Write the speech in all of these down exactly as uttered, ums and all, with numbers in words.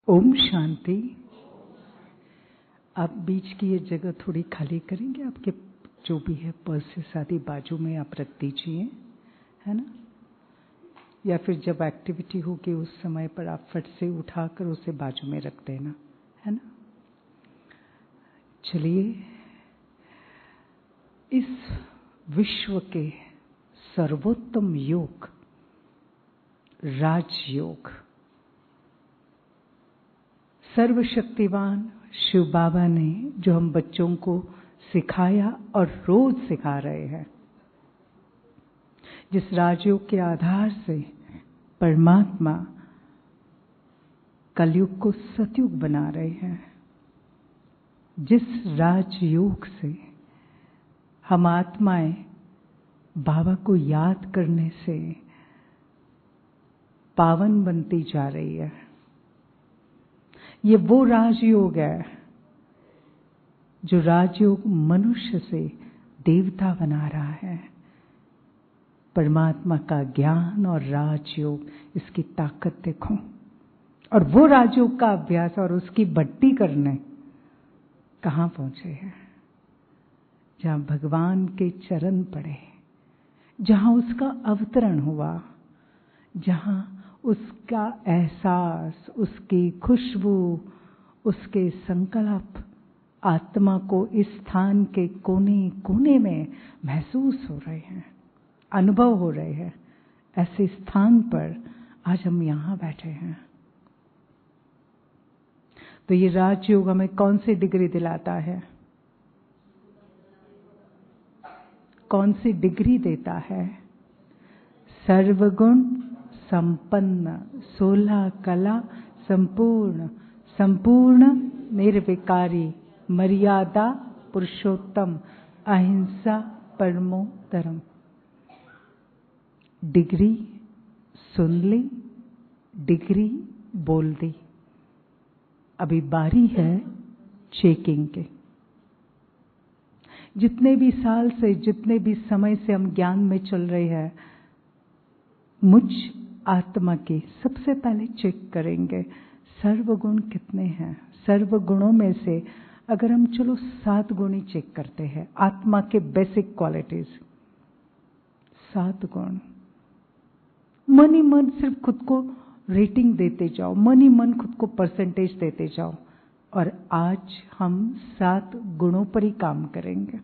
ओम शांति। आप बीच की ये जगह थोड़ी खाली करेंगे, आपके जो भी है पर्सेस आदि बाजू में आप रख दीजिए, है ना। या फिर जब एक्टिविटी होगी उस समय पर आप फट से उठाकर उसे बाजू में रख देना, है ना। चलिए, इस विश्व के सर्वोत्तम योग राजयोग, सर्वशक्तिवान शिव बाबा ने जो हम बच्चों को सिखाया और रोज सिखा रहे हैं, जिस राजयोग के आधार से परमात्मा कलयुग को सतयुग बना रहे हैं, जिस राजयोग से हम आत्माएं बाबा को याद करने से पावन बनती जा रही है, ये वो राजयोग है जो राजयोग मनुष्य से देवता बना रहा है। परमात्मा का ज्ञान और राजयोग, इसकी ताकत देखो। और वो राजयोग का अभ्यास और उसकी भट्टी करने कहाँ पहुंचे हैं? जहां भगवान के चरण पड़े, जहां उसका अवतरण हुआ, जहां उसका एहसास, उसकी खुशबू, उसके संकल्प आत्मा को इस स्थान के कोने कोने में महसूस हो रहे हैं, अनुभव हो रहे हैं। ऐसे स्थान पर आज हम यहाँ बैठे हैं। तो ये राजयोग हमें कौन सी डिग्री दिलाता है? कौन सी डिग्री देता है? सर्वगुण संपन्न, सोलह कला संपूर्ण, संपूर्ण निर्विकारी, मर्यादा पुरुषोत्तम, अहिंसा परमो धर्म। डिग्री सुन ली, डिग्री बोल दी। अभी बारी है चेकिंग के। जितने भी साल से, जितने भी समय से हम ज्ञान में चल रहे हैं, मुझ आत्मा की सबसे पहले चेक करेंगे सर्वगुण कितने हैं। सर्वगुणों में से अगर हम चलो सात गुण ही चेक करते हैं, आत्मा के बेसिक क्वालिटीज, सात गुण। मन ही मन सिर्फ खुद को रेटिंग देते जाओ, मन ही मन खुद को परसेंटेज देते जाओ। और आज हम सात गुणों पर ही काम करेंगे।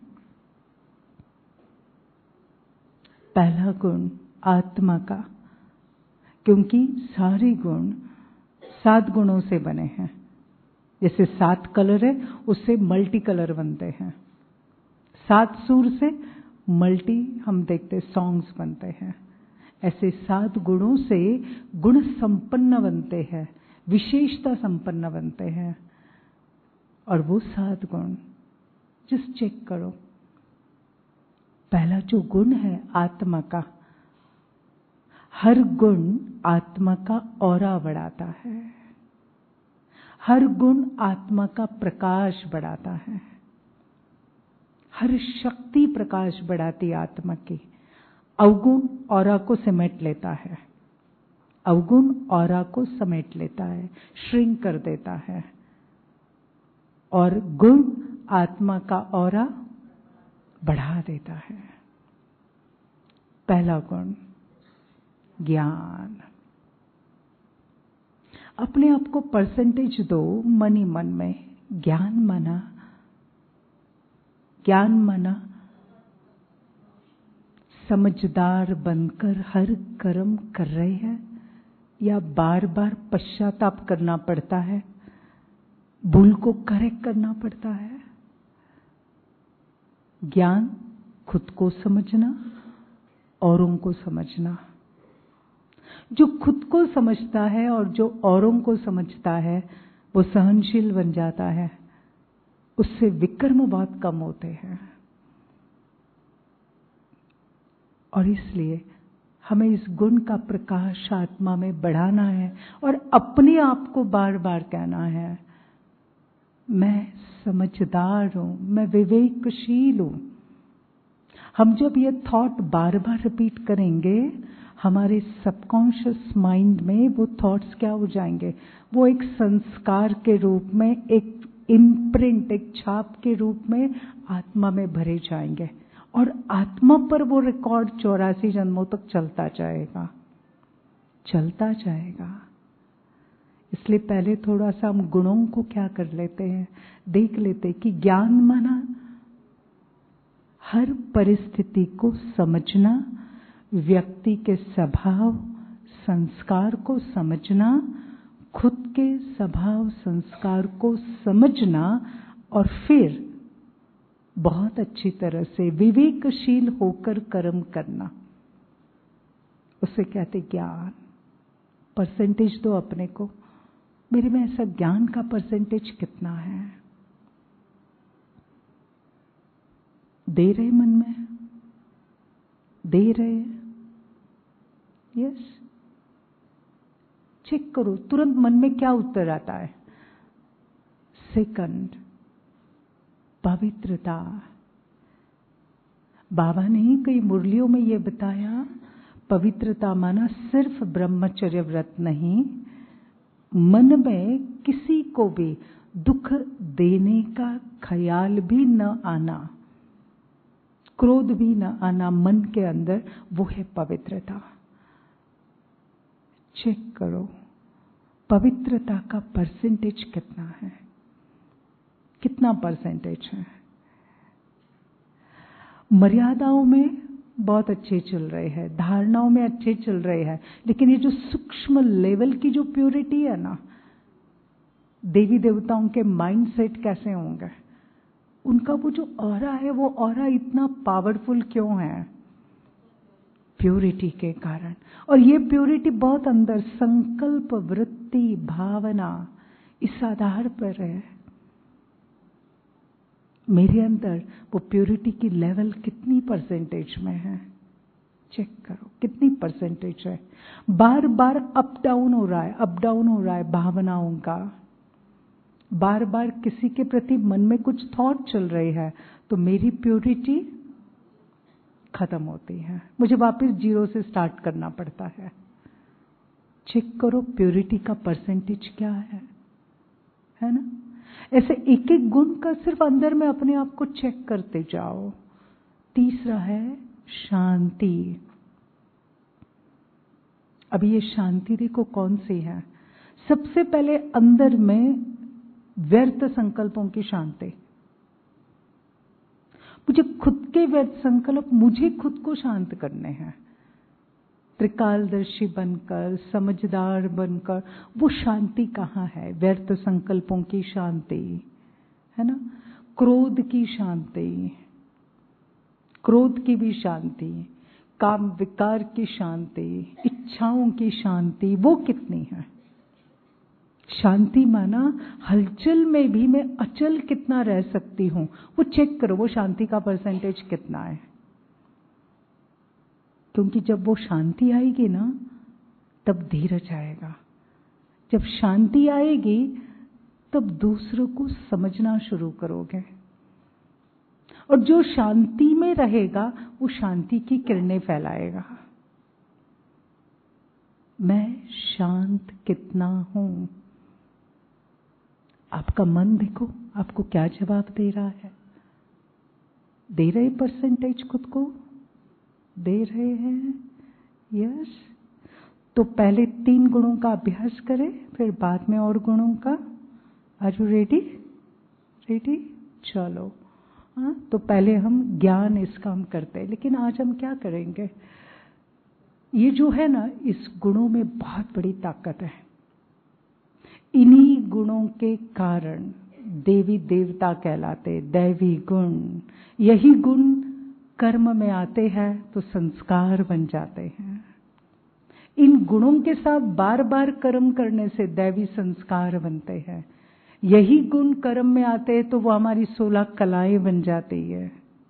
पहला गुण आत्मा का, क्योंकि सारे गुण सात गुणों से बने हैं। जैसे सात कलर है, उससे मल्टी कलर बनते हैं। सात सुर से मल्टी हम देखते सॉन्ग्स बनते हैं। ऐसे सात गुणों से गुण संपन्न बनते हैं, विशेषता संपन्न बनते हैं। और वो सात गुण जस्ट चेक करो। पहला जो गुण है आत्मा का, हर गुण आत्मा का ऑरा बढ़ाता है, हर गुण आत्मा का प्रकाश बढ़ाता है, हर शक्ति प्रकाश बढ़ाती आत्मा की। अवगुण ऑरा को समेट लेता है, अवगुण ऑरा को समेट लेता है, श्रिंक कर देता है। और गुण आत्मा का ऑरा बढ़ा देता है। पहला गुण ज्ञान। अपने आप को परसेंटेज दो मन ही मन में। ज्ञान माना, ज्ञान माना समझदार बनकर हर कर्म कर रहे हैं, या बार बार पश्चाताप करना पड़ता है, भूल को करेक्ट करना पड़ता है। ज्ञान खुद को समझना, औरों को समझना। जो खुद को समझता है और जो औरों को समझता है, वो सहनशील बन जाता है। उससे विकर्म बहुत कम होते हैं। और इसलिए हमें इस गुण का प्रकाश आत्मा में बढ़ाना है और अपने आप को बार बार कहना है, मैं समझदार हूं, मैं विवेकशील हूं। हम जब ये थॉट बार बार रिपीट करेंगे, हमारे सबकॉन्शियस माइंड में वो थॉट्स क्या हो जाएंगे, वो एक संस्कार के रूप में, एक इम्प्रिंट, एक छाप के रूप में आत्मा में भरे जाएंगे और आत्मा पर वो रिकॉर्ड चौरासी जन्मों तक चलता जाएगा, चलता जाएगा। इसलिए पहले थोड़ा सा हम गुणों को क्या कर लेते हैं, देख लेते कि ज्ञान माना हर परिस्थिति को समझना, व्यक्ति के स्वभाव संस्कार को समझना, खुद के स्वभाव संस्कार को समझना और फिर बहुत अच्छी तरह से विवेकशील होकर कर्म करना, उसे कहते ज्ञान। परसेंटेज दो अपने को, मेरे में ऐसा ज्ञान का परसेंटेज कितना है, दे रहे मन में, दे रहे, यस। चेक करो तुरंत मन में क्या उत्तर आता है। सेकंड, पवित्रता। बाबा ने कई मुरलियों में ये बताया, पवित्रता माना सिर्फ ब्रह्मचर्य व्रत नहीं, मन में किसी को भी दुख देने का ख्याल भी न आना, क्रोध भी न आना मन के अंदर, वो है पवित्रता। चेक करो पवित्रता का परसेंटेज कितना है, कितना परसेंटेज है। मर्यादाओं में बहुत अच्छे चल रहे हैं, धारणाओं में अच्छे चल रहे हैं, लेकिन ये जो सूक्ष्म लेवल की जो प्योरिटी है ना, देवी देवताओं के माइंड सेट कैसे होंगे, उनका वो जो ऑरा है, वो ऑरा इतना पावरफुल क्यों है, प्योरिटी के कारण। और ये प्योरिटी बहुत अंदर, संकल्प, वृत्ति, भावना, इस आधार पर है। मेरे अंदर वो प्योरिटी की लेवल कितनी परसेंटेज में है, चेक करो कितनी परसेंटेज है। बार बार अप डाउन हो रहा है, अप डाउन हो रहा है भावनाओं का, बार बार किसी के प्रति मन में कुछ थॉट चल रहे हैं, तो मेरी प्योरिटी खत्म होती है, मुझे वापस जीरो से स्टार्ट करना पड़ता है। चेक करो प्योरिटी का परसेंटेज क्या है, है ना। ऐसे एक एक गुण का सिर्फ अंदर में अपने आप को चेक करते जाओ। तीसरा है शांति। अभी ये शांति देखो कौन सी है। सबसे पहले अंदर में व्यर्थ संकल्पों की शांति। मुझे खुद के व्यर्थ संकल्प, मुझे खुद को शांत करने हैं, त्रिकालदर्शी बनकर, समझदार बनकर। वो शांति कहाँ है, व्यर्थ संकल्पों की शांति, है ना। क्रोध की शांति, क्रोध की भी शांति, काम विकार की शांति, इच्छाओं की शांति, वो कितनी है। शांति माना हलचल में भी मैं अचल कितना रह सकती हूं, वो चेक करो, वो शांति का परसेंटेज कितना है। क्योंकि जब वो शांति आएगी ना, तब धीरज आएगा। जब शांति आएगी तब दूसरों को समझना शुरू करोगे, और जो शांति में रहेगा वो शांति की किरणें फैलाएगा। मैं शांत कितना हूं, आपका मन देखो आपको क्या जवाब दे रहा है। दे रहे परसेंटेज खुद को, दे रहे हैं, यस। तो पहले तीन गुणों का अभ्यास करें, फिर बाद में और गुणों का। आर यू रेडी, रेडी, चलो। हाँ, तो पहले हम ज्ञान इसका हम करते हैं, लेकिन आज हम क्या करेंगे, ये जो है ना, इस गुणों में बहुत बड़ी ताकत है। इन्हीं गुणों के कारण देवी देवता कहलाते, दैवी गुण। यही गुण कर्म में आते हैं तो संस्कार बन जाते हैं। इन गुणों के साथ बार बार कर्म करने से दैवी संस्कार बनते हैं। यही गुण कर्म में आते हैं तो वो हमारी सोलह कलाएं बन जाती है।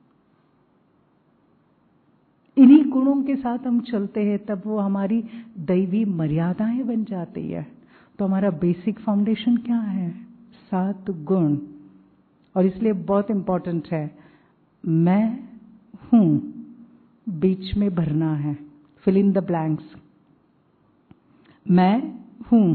इन्हीं गुणों के साथ हम चलते हैं तब वो हमारी दैवी मर्यादाएं बन जाती है। तो हमारा बेसिक फाउंडेशन क्या है, सात गुण। और इसलिए बहुत इंपॉर्टेंट है, मैं हूं बीच में भरना है, फिल इन द ब्लैंक्स। मैं हूं,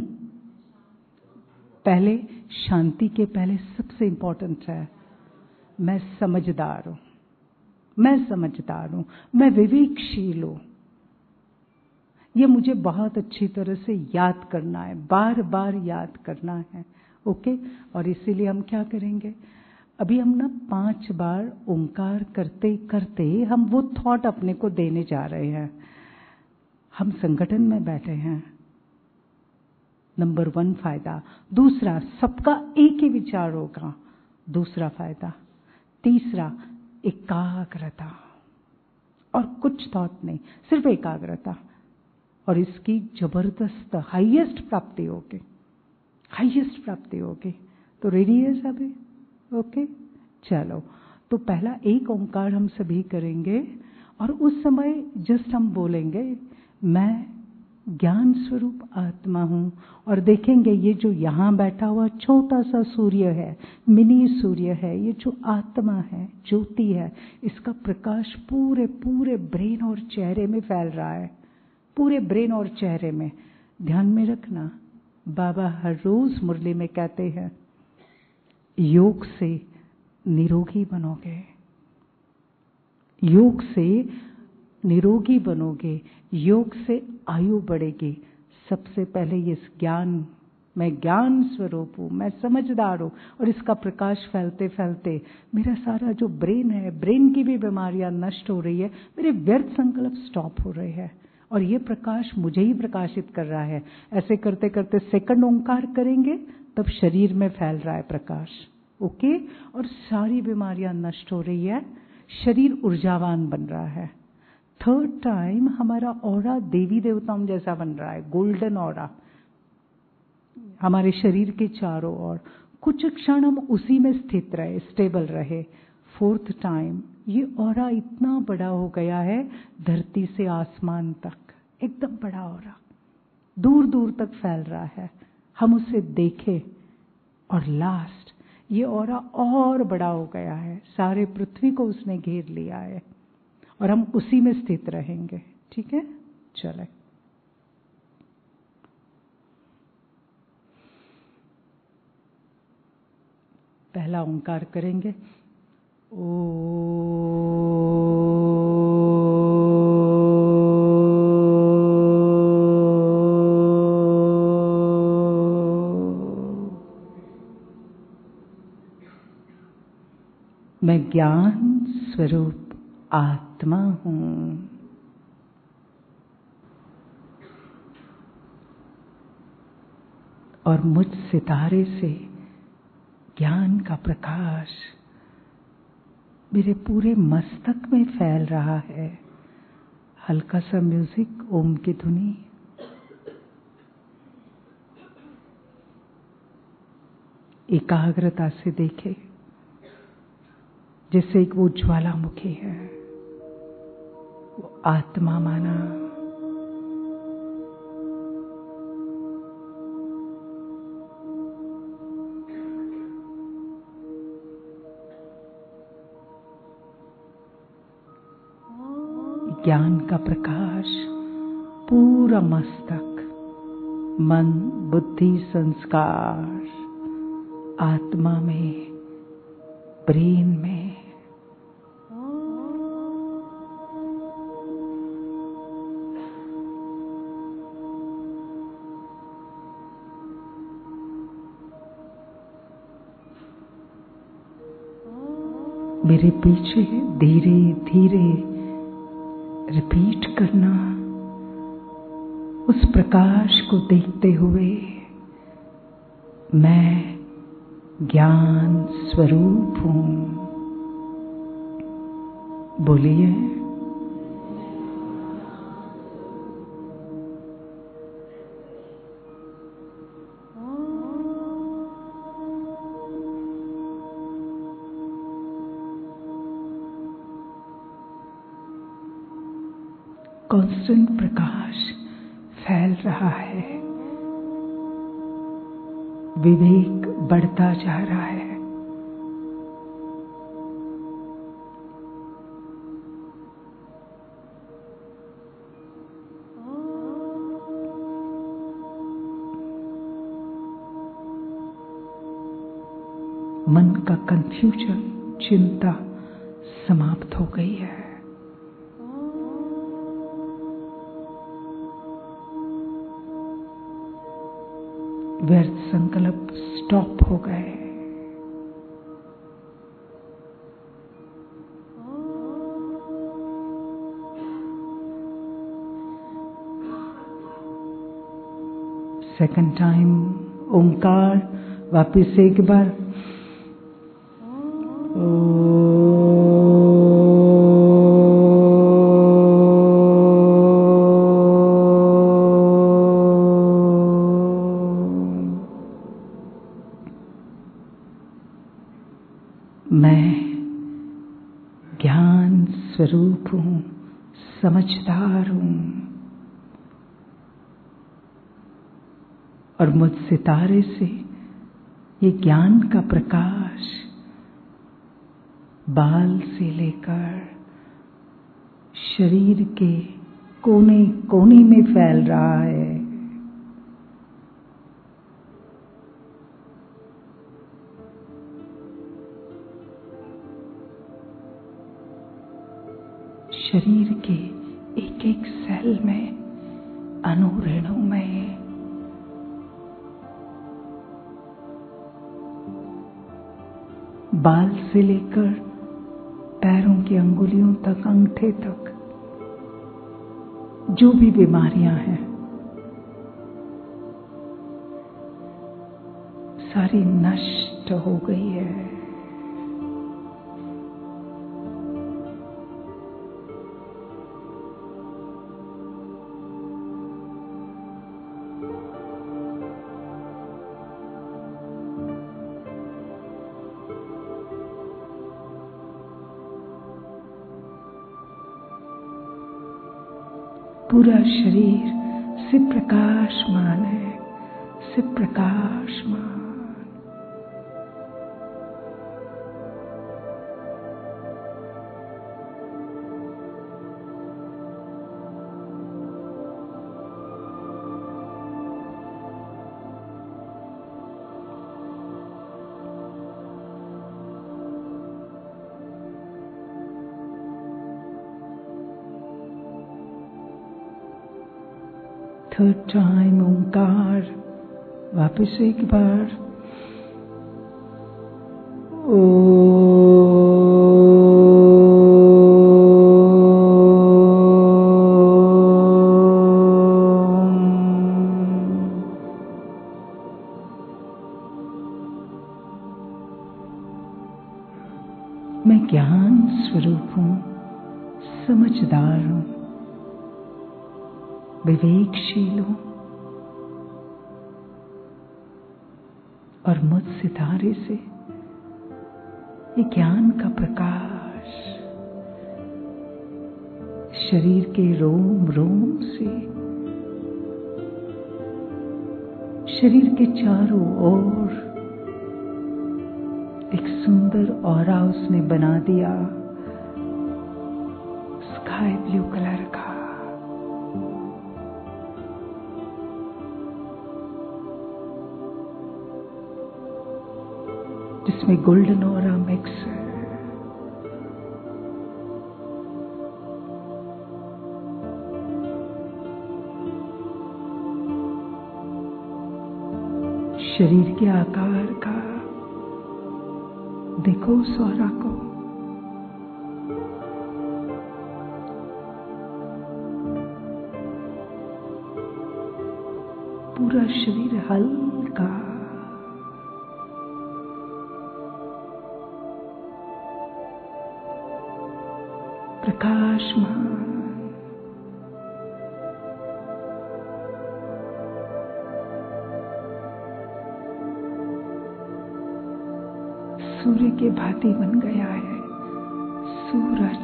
पहले शांति के पहले सबसे इंपॉर्टेंट है मैं समझदार हूं, मैं समझदार हूं, मैं विवेकशील हूं। ये मुझे बहुत अच्छी तरह से याद करना है, बार बार याद करना है। ओके, और इसीलिए हम क्या करेंगे, अभी हम ना पांच बार ओंकार करते करते हम वो थॉट अपने को देने जा रहे हैं। हम संगठन में बैठे हैं, नंबर वन फायदा। दूसरा, सबका एक ही विचार होगा, दूसरा फायदा। तीसरा, एकाग्रता, और कुछ थॉट नहीं, सिर्फ एकाग्रता, और इसकी जबरदस्त हाईएस्ट प्राप्ति होगी, हाईएस्ट प्राप्ति होगी। तो रेडी है सभी? ओके, चलो। तो पहला एक ओंकार हम सभी करेंगे, और उस समय जस्ट हम बोलेंगे मैं ज्ञान स्वरूप आत्मा हूं, और देखेंगे ये जो यहां बैठा हुआ छोटा सा सूर्य है, मिनी सूर्य है, ये जो आत्मा है, ज्योति है, इसका प्रकाश पूरे पूरे ब्रेन और चेहरे में फैल रहा है, पूरे ब्रेन और चेहरे में। ध्यान में रखना, बाबा हर रोज मुरली में कहते हैं योग से निरोगी बनोगे, योग से निरोगी बनोगे, योग से आयु बढ़ेगी। सबसे ये ये ज्ञान, मैं ज्ञान स्वरूप हूँ, मैं समझदार हूँ, और इसका प्रकाश फैलते फैलते मेरा सारा जो ब्रेन है, ब्रेन की भी बीमारियां नष्ट हो रही है, मेरे व्यर्थ संकल्प स्टॉप हो रहे हैं, और ये प्रकाश मुझे ही प्रकाशित कर रहा है। ऐसे करते करते सेकंड ओंकार करेंगे, तब शरीर में फैल रहा है प्रकाश। ओके, और सारी बीमारियां नष्ट हो रही है, शरीर ऊर्जावान बन रहा है। थर्ड टाइम हमारा ऑरा देवी देवताओं जैसा बन रहा है, गोल्डन ऑरा हमारे शरीर के चारों ओर। कुछ क्षण हम उसी में स्थित रहे, स्टेबल रहे। फोर्थ टाइम ये ऑरा इतना बड़ा हो गया है, धरती से आसमान तक एकदम बड़ा ऑरा, दूर दूर तक फैल रहा है, हम उसे देखें। और लास्ट ये ऑरा और बड़ा हो गया है, सारे पृथ्वी को उसने घेर लिया है, और हम उसी में स्थित रहेंगे। ठीक है, चले। पहला ओंकार करेंगे, ओ मैं ज्ञान स्वरूप आत्मा हूं, और मुझ सितारे से ज्ञान का प्रकाश मेरे पूरे मस्तक में फैल रहा है। हल्का सा म्यूजिक, ओम की धुनी। एकाग्रता से देखे, जैसे एक वो ज्वालामुखी है, वो आत्मा माना। ज्ञान का प्रकाश पूरा मस्तक, मन, बुद्धि, संस्कार, आत्मा में, ब्रेन में। मेरे पीछे धीरे धीरे रिपीट करना, उस प्रकाश को देखते हुए, मैं ज्ञान स्वरूप हूं। बोलिए, कांस्टेंट प्रकाश फैल रहा है, विवेक बढ़ता जा रहा है। मन का कंफ्यूजन, चिंता समाप्त हो गई है। व्यर्थ संकल्प स्टॉप हो गए। सेकंड टाइम ओंकार, वापिस एक बार मैं ज्ञान स्वरूप हूँ, समझदार हूँ और मुझ सितारे से ये ज्ञान का प्रकाश बाल से लेकर शरीर के कोने कोने में फैल रहा है। शरीर के एक एक सेल में, अणु रेणु में बाल से लेकर पैरों की अंगुलियों तक, अंगूठे तक जो भी बीमारियां हैं सारी नष्ट हो गई है। पूरा शरीर से प्रकाशमान है, से प्रकाशमान। थर्ड टाइम ओंकार, वापस एक बार मैं ज्ञान स्वरूप हूँ, समझदार हूँ, विवेकशील हूँ और मुझ सितारे से ये ज्ञान का प्रकाश शरीर के रोम रोम से, शरीर के चारों ओर एक सुंदर ऑरा उसने बना दिया, स्काई ब्लू कलर का। जिसमें गोल्डन ऑरा मिक्स है। शरीर के आकार का देखो उस ऑरा को, पूरा शरीर हल्का, प्रकाशमान। सूर्य के भांति बन गया है सूरज।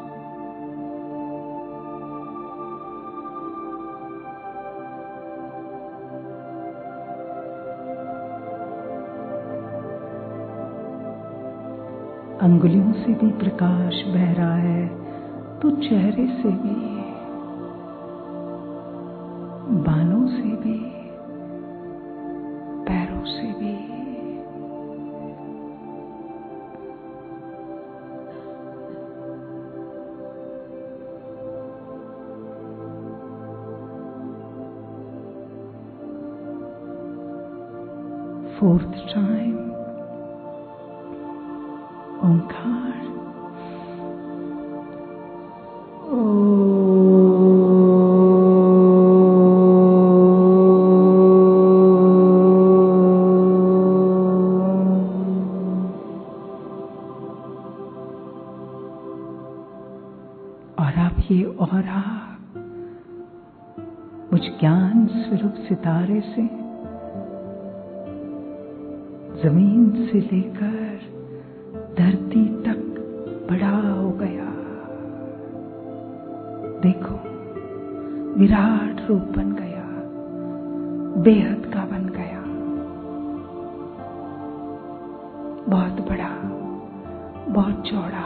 अंगुलियों से भी प्रकाश बह रहा है तो चेहरे से भी, बालों से भी, पैरों से भी। fourth time. ओंकार. और अब ये ऑरा मुझ ज्ञान स्वरूप सितारे से जमीन से लेकर धरती तक बड़ा हो गया. देखो, विराट रूप बन गया, बेहद का बन गया, बहुत बड़ा, बहुत चौड़ा.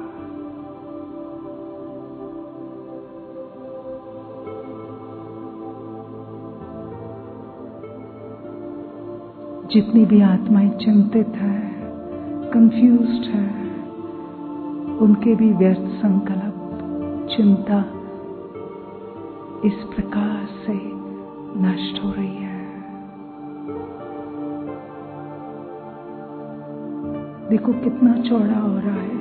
जितनी भी आत्माएं चिंतित है, कंफ्यूज्ड है, उनके भी व्यर्थ संकल्प, चिंता इस प्रकार से नष्ट हो रही है. देखो कितना चौड़ा हो रहा है.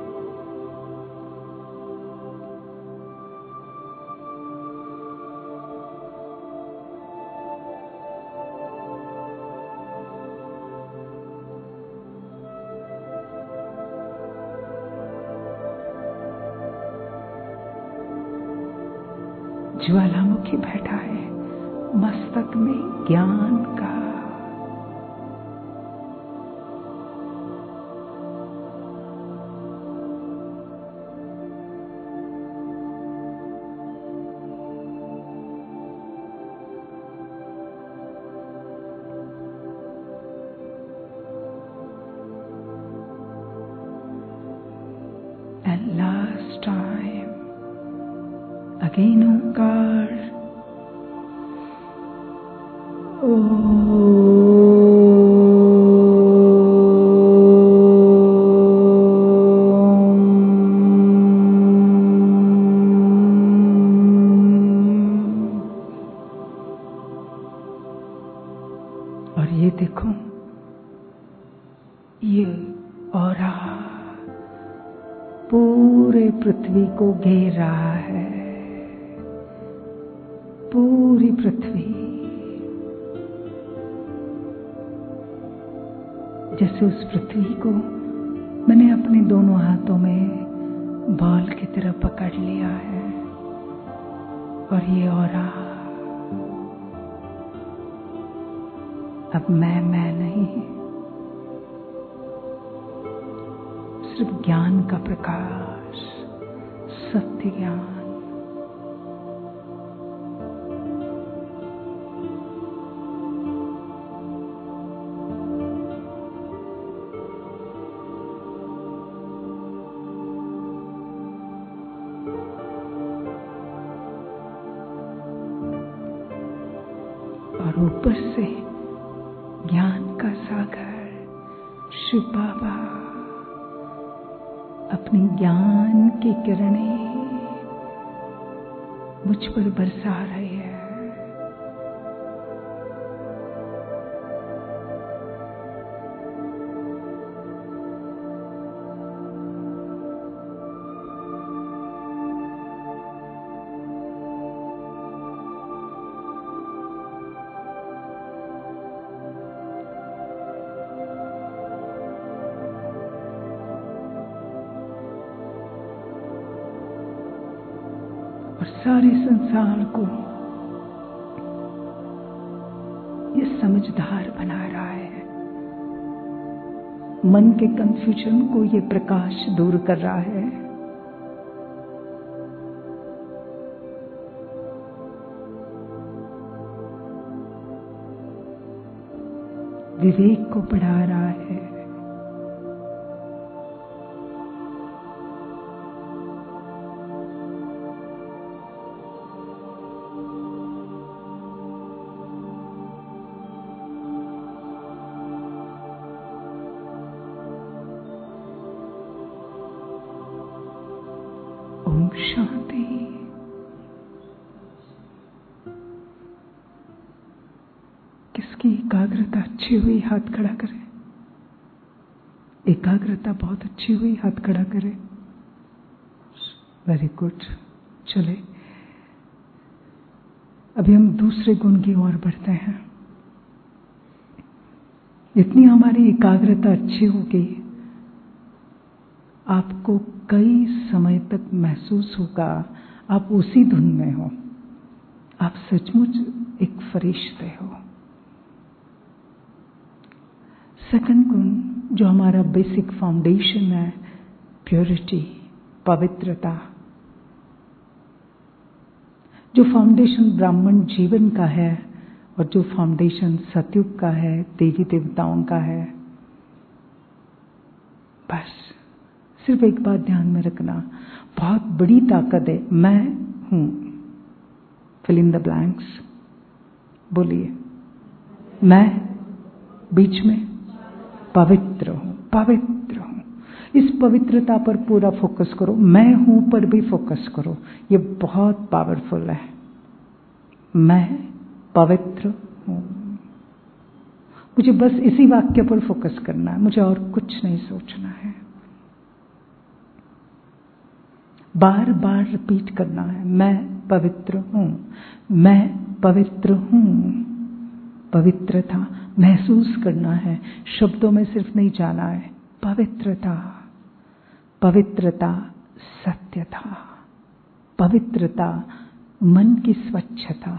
ज्वालामुखी बैठा है मस्तक में ज्ञान का. And last time. Again, ओंकार. और ये देखो, ये ऑरा पूरे पृथ्वी को घेर रहा है. पूरी पृथ्वी जैसे उस पृथ्वी को मैंने अपने दोनों हाथों में बॉल की तरह पकड़ लिया है. और ये ऑरा अब मैं मैं नहीं, सिर्फ ज्ञान का प्रकाश, सत्य ज्ञान. और ऊपर से ज्ञान का सागर शिव बाबा अपनी ज्ञान की किरणें मुझ पर बरसा रहे हैं. और सारे संसार को ये समझदार बना रहा है. मन के कंफ्यूजन को ये प्रकाश दूर कर रहा है. विवेक को बढ़ा रहा है. ओम शांति. किसकी एकाग्रता एकाग्रता अच्छी हुई, हाथ खड़ा करें। एकाग्रता बहुत अच्छी हुई, हाथ खड़ा करें। Very good. चले, अभी हम दूसरे गुण की ओर बढ़ते हैं। इतनी हमारी एकाग्रता अच्छी होगी, आपको कई समय तक महसूस होगा आप उसी धुन में हो, आप सचमुच एक फरिश्ते हो। सेकंड गुण जो हमारा बेसिक फाउंडेशन है, प्योरिटी, पवित्रता। जो फाउंडेशन ब्राह्मण जीवन का है और जो फाउंडेशन सतयुग का है, देवी देवताओं का है। बस सिर्फ एक बात ध्यान में रखना, बहुत बड़ी ताकत है। मैं हूं, फिल इन द ब्लैंक्स, बोलिए। मैं बीच में पवित्र हूं, पवित्र हूं। इस पवित्रता पर पूरा फोकस करो। मैं हूं पर भी फोकस करो, ये बहुत पावरफुल है। मैं पवित्र हूं। मुझे बस इसी वाक्य पर फोकस करना है, मुझे और कुछ नहीं सोचना है। बार बार रिपीट करना है, मैं पवित्र हूं, मैं पवित्र हूं। पवित्रता महसूस करना है, शब्दों में सिर्फ नहीं जाना है। पवित्रता, पवित्रता सत्यता, पवित्रता मन की स्वच्छता,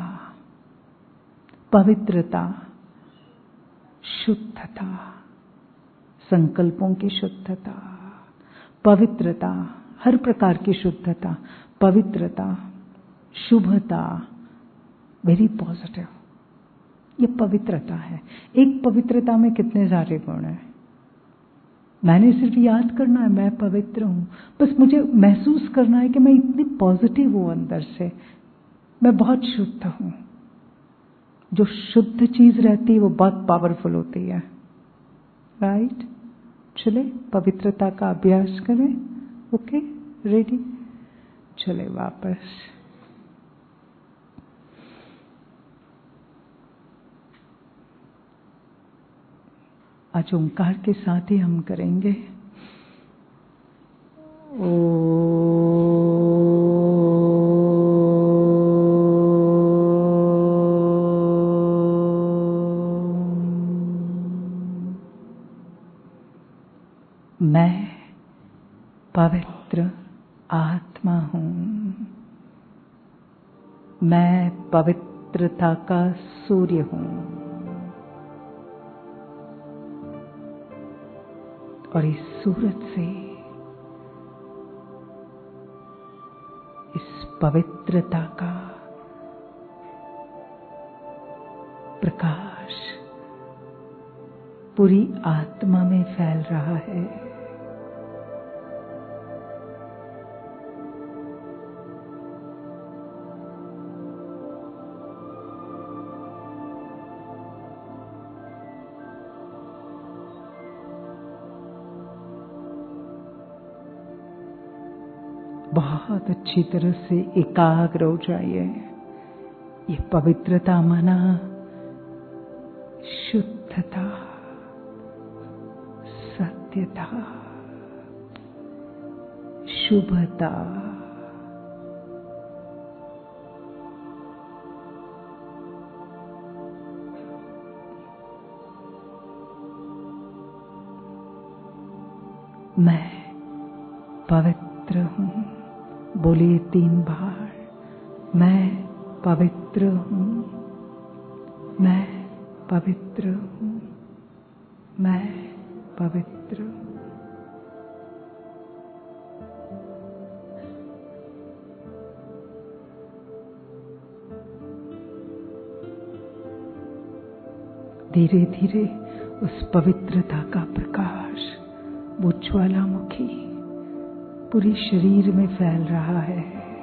पवित्रता शुद्धता, संकल्पों की शुद्धता, पवित्रता हर प्रकार की शुद्धता, पवित्रता, शुभता, वेरी पॉजिटिव। ये पवित्रता है। एक पवित्रता में कितने सारे गुण हैं। मैंने सिर्फ याद करना है मैं पवित्र हूं, बस मुझे महसूस करना है कि मैं इतनी पॉजिटिव हूं अंदर से, मैं बहुत शुद्ध हूं। जो शुद्ध चीज रहती है वो बहुत पावरफुल होती है, राइट? चले पवित्रता का अभ्यास करें। Okay, ready? चले वापस। आज ओंकार के साथ ही हम करेंगे। ओ मैं पवित्र आत्मा हूं, मैं पवित्रता का सूर्य हूं और इस सूरज से, इस पवित्रता का प्रकाश पूरी आत्मा में फैल रहा है। बहुत अच्छी तरह से एकाग्र हो जाइए। ये पवित्रता माना शुद्धता, सत्यता, शुभता, मैं पवित्र हूं। बोलिए तीन बार, मैं पवित्र हूं, मैं पवित्र हूं, मैं पवित्र हूं। धीरे धीरे उस पवित्रता का प्रकाश वो ज्वालामुखी पूरी शरीर में फैल रहा है।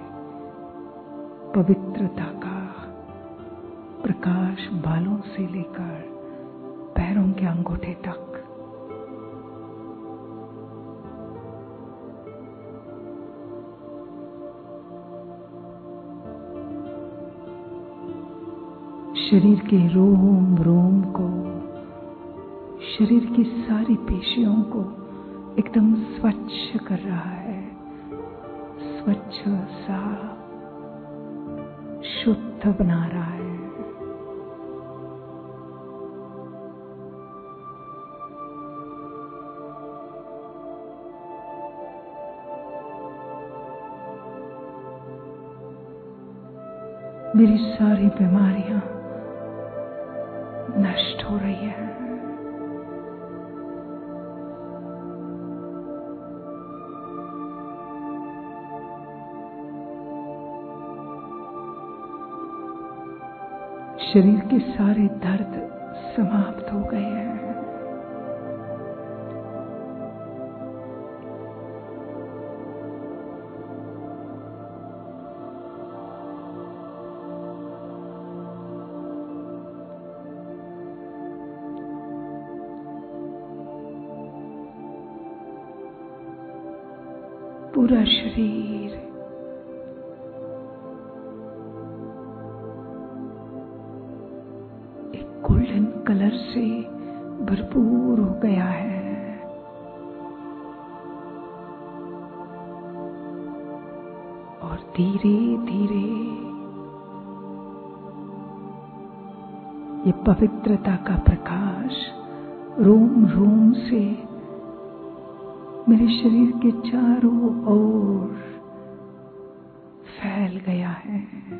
पवित्रता का प्रकाश बालों से लेकर पैरों के अंगूठे तक। शरीर के रोम रोम को शरीर की सारी पेशियों को एकदम स्वच्छ कर रहा है, स्वच्छ, साफ, शुद्ध बना रहा है। मेरी सारी बीमारियां नष्ट हो रही हैं। शरीर के सारे दर्द समाप्त हो गए हैं। पूरा शरीर एक गोल्डन कलर से भरपूर हो गया है। और धीरे धीरे ये पवित्रता का प्रकाश रोम रोम से मेरे शरीर के चारों ओर फैल गया है।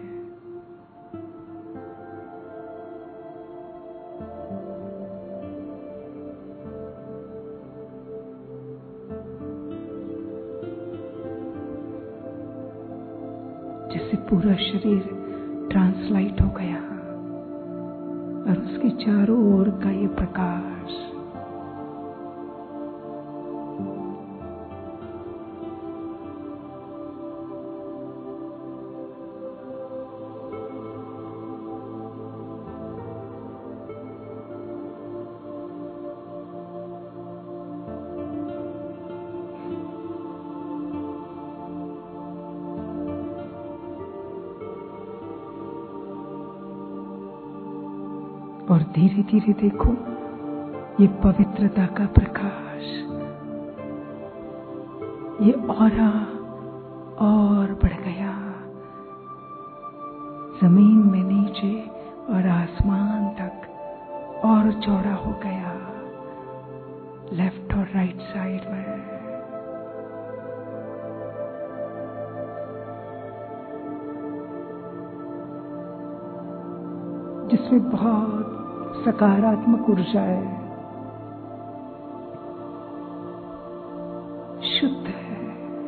जैसे पूरा शरीर ट्रांसलाइट हो गया और उसके चारों ओर का ये प्रकाश और धीरे धीरे देखो ये पवित्रता का प्रकाश, ये ऑरा और बढ़ गया जमीन में नीचे और आसमान तक और चौड़ा हो गया, लेफ्ट और राइट साइड में। जिसमें बहुत सकारात्मक ऊर्जा है, शुद्ध है।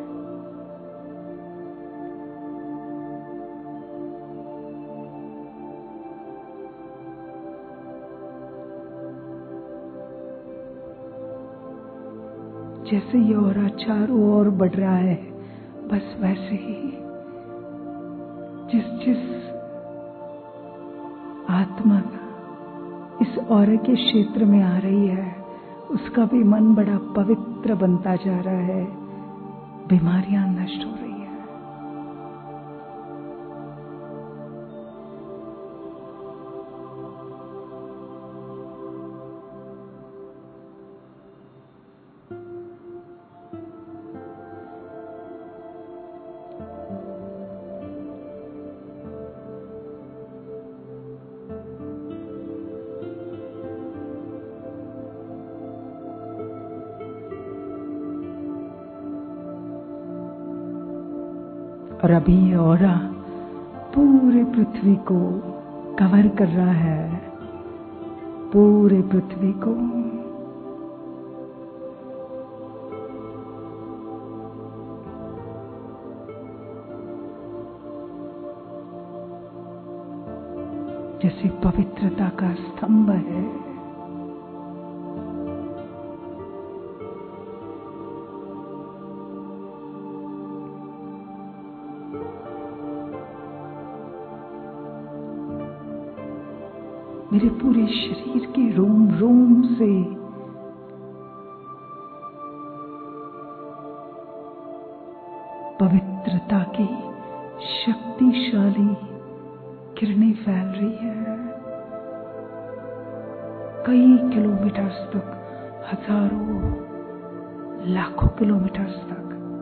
जैसे ये और चारों ओर बढ़ रहा है, बस वैसे ही जिस जिस आत्मा इस औरे के क्षेत्र में आ रही है, उसका भी मन बड़ा पवित्र बनता जा रहा है, बीमारियां नष्ट हो रही है। और अभी ये ऑरा पूरे पृथ्वी को कवर कर रहा है, पूरे पृथ्वी को। जैसे पवित्रता का स्तंभ है, मेरे पूरे शरीर के रोम रोम से पवित्रता की शक्तिशाली किरणें फैल रही है। कई किलोमीटर्स तक, हजारों लाखों किलोमीटर्स तक।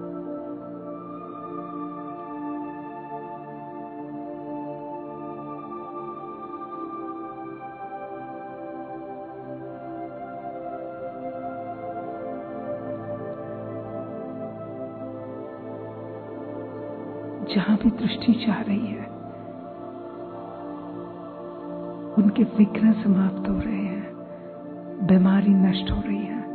जहां भी दृष्टि जा रही है, उनके विघ्न समाप्त हो रहे हैं, बीमारी नष्ट हो रही है।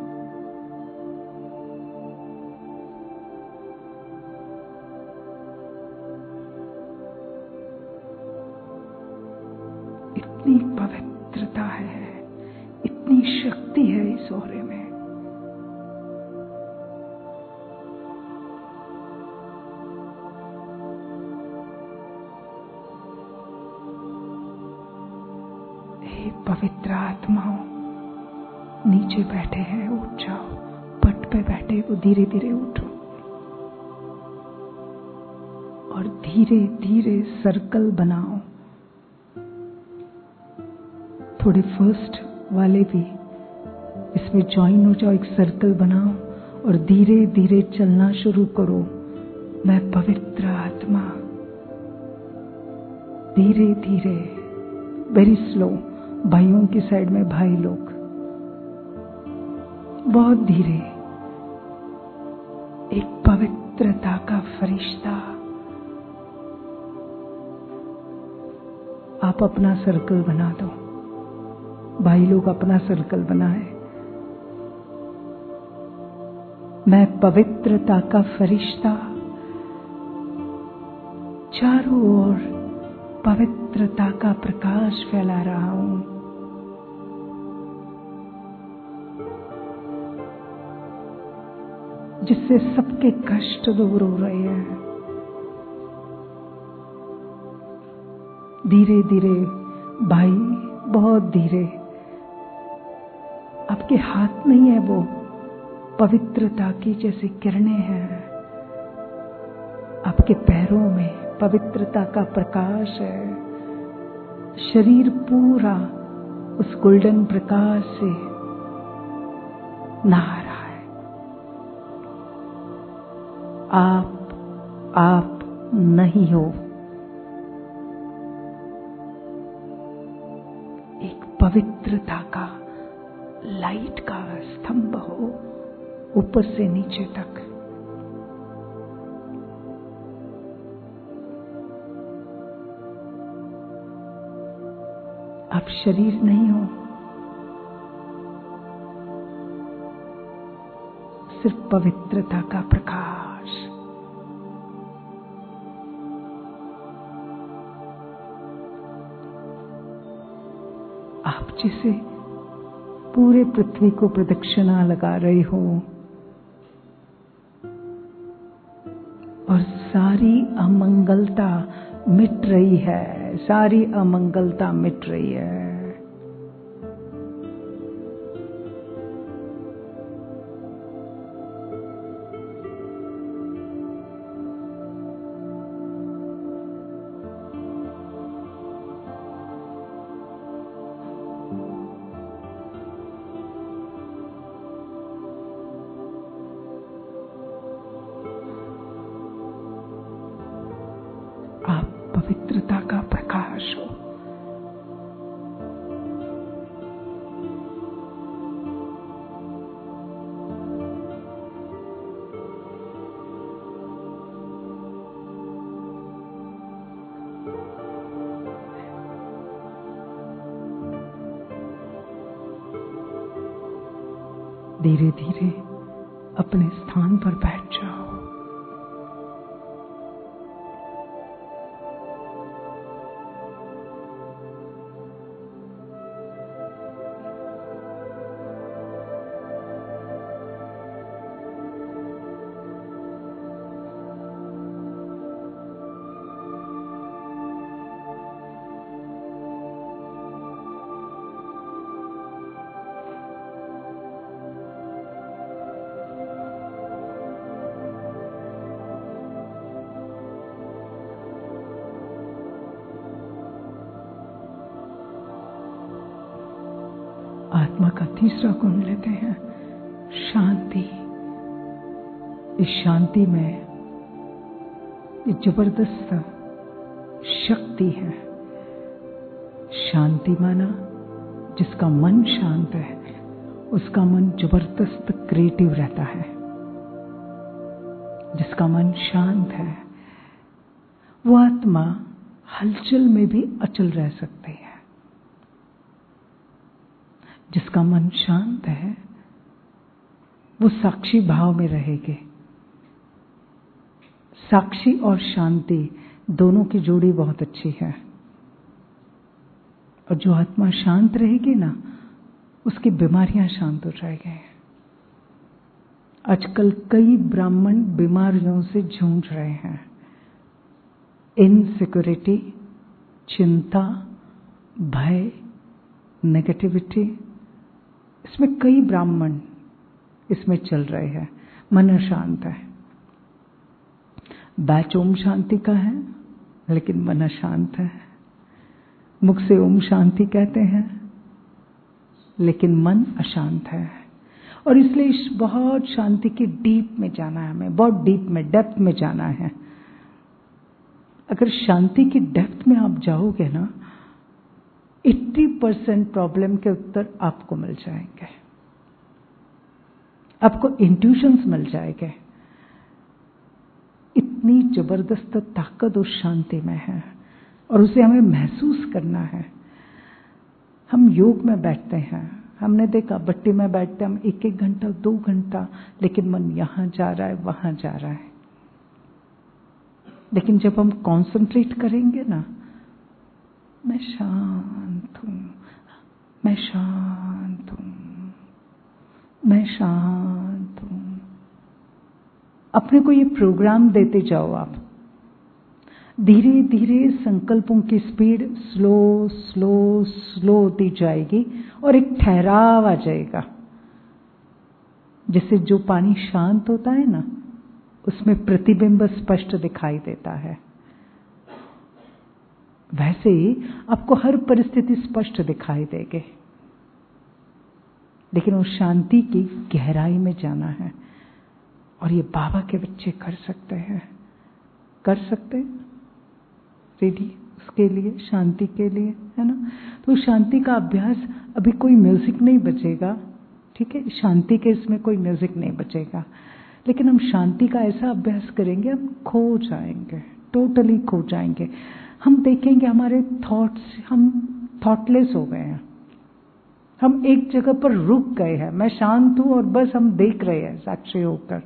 इतनी पवित्रता है, इतनी शक्ति है इस ओरे में। पवित्र आत्माओं, नीचे बैठे हैं, उठ जाओ। पट पे बैठे वो धीरे धीरे उठो और धीरे धीरे सर्कल बनाओ। थोड़े फर्स्ट वाले भी इसमें ज्वाइन हो जाओ, एक सर्कल बनाओ और धीरे धीरे चलना शुरू करो। मैं पवित्र आत्मा, धीरे धीरे, वेरी स्लो। भाइयों की साइड में भाई लोग बहुत धीरे, एक पवित्रता का फरिश्ता। आप अपना सर्कल बना दो, भाई लोग अपना सर्कल बनाए। मैं पवित्रता का फरिश्ता चारों ओर पवित्रता का प्रकाश फैला रहा हूं। जिससे सबके कष्ट दूर हो रहे हैं। धीरे धीरे भाई, बहुत धीरे। आपके हाथ नहीं है वो पवित्रता की जैसे किरणें हैं, आपके पैरों में पवित्रता का प्रकाश है। शरीर पूरा उस गोल्डन प्रकाश से नहा रहा है। आप आप नहीं हो, एक पवित्रता का लाइट का स्तंभ हो, ऊपर से नीचे तक। आप शरीर नहीं हो, सिर्फ पवित्रता का प्रकाश। आप जिसे पूरे पृथ्वी को प्रदक्षिणा लगा रहे हो और सारी अमंगलता मिट रही है, सारी अमंगलता मिट रही है। आप पवित्रता का प्रकाश हो। धीरे धीरे अपने स्थान पर बैठ जाओ। आत्मा का तीसरा गुण लेते हैं, शांति। इस शांति में ये जबरदस्त शक्ति है। शांति माना जिसका मन शांत है उसका मन जबरदस्त क्रिएटिव रहता है। जिसका मन शांत है वो आत्मा हलचल में भी अचल रह सकती है। जिसका मन शांत है वो साक्षी भाव में रहेगी। साक्षी और शांति दोनों की जोड़ी बहुत अच्छी है। और जो आत्मा शांत रहेगी ना, उसकी बीमारियां शांत हो जाएंगी। आजकल कई ब्राह्मण बीमारियों से जूझ रहे हैं। इनसिक्योरिटी, चिंता, भय, नेगेटिविटी, इसमें कई ब्राह्मण इसमें चल रहे हैं। मन अशांत है। बैच ओम शांति का है लेकिन मन अशांत है। मुख से ओम शांति कहते हैं लेकिन मन अशांत है। और इसलिए इस बहुत शांति की डीप में जाना है, हमें बहुत डीप में, डेप्थ में जाना है। अगर शांति की डेप्थ में आप जाओगे ना, अस्सी परसेंट प्रॉब्लम के उत्तर आपको मिल जाएंगे। आपको इंट्यूशंस मिल जाएंगे। इतनी जबरदस्त ताकत उस शांति में है और उसे हमें महसूस करना है। हम योग में बैठते हैं, हमने देखा भट्टी में बैठते हम एक एक घंटा दो घंटा, लेकिन मन यहां जा रहा है वहां जा रहा है। लेकिन जब हम कंसंट्रेट करेंगे ना, मैं शांत हूं, मैं शांत हूं, मैं शांत हूं। अपने को ये प्रोग्राम देते जाओ। आप धीरे धीरे संकल्पों की स्पीड स्लो स्लो स्लो होती जाएगी और एक ठहराव आ जाएगा। जैसे जो पानी शांत होता है ना, उसमें प्रतिबिंब स्पष्ट दिखाई देता है। वैसे ही आपको हर परिस्थिति स्पष्ट दिखाई देगी। लेकिन उस शांति की गहराई में जाना है और ये बाबा के बच्चे कर सकते हैं। कर सकते हैं रेडी उसके लिए, शांति के लिए, है ना। तो शांति का अभ्यास, अभी कोई म्यूजिक नहीं बजेगा, ठीक है। शांति के इसमें कोई म्यूजिक नहीं बजेगा, लेकिन हम शांति का ऐसा अभ्यास करेंगे हम खो जाएंगे, टोटली खो जाएंगे। हम देखेंगे हमारे थॉट्स, हम थॉटलेस हो गए हैं। हम एक जगह पर रुक गए हैं। मैं शांत हूं और बस हम देख रहे हैं साक्षी होकर,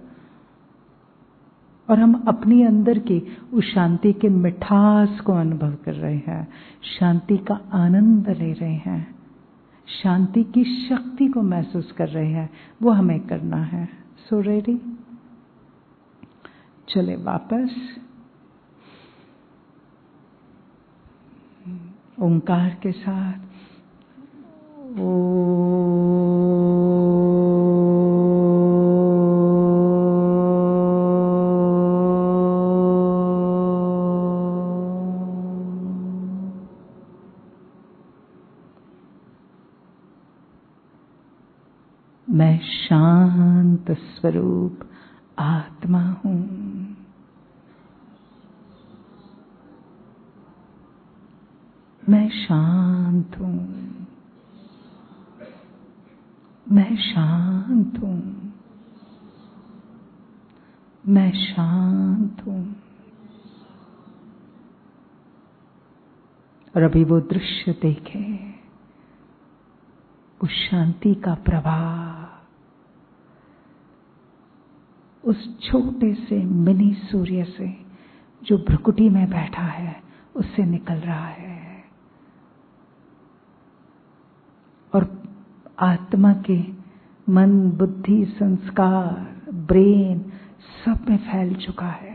और हम अपनी अंदर की उस शांति के मिठास को अनुभव कर रहे हैं, शांति का आनंद ले रहे हैं, शांति की शक्ति को महसूस कर रहे हैं। वो हमें करना है। सो रेडी, चले वापस ओंकार के साथ। ओ मैं शांत स्वरूप आत्मा हूं। मैं शांत हूं, मैं शांत हूं, मैं शांत हूं। और अभी वो दृश्य देखे, उस शांति का प्रवाह उस छोटे से मिनी सूर्य से जो भ्रुकुटी में बैठा है उससे निकल रहा है और आत्मा के मन, बुद्धि, संस्कार, ब्रेन सब में फैल चुका है।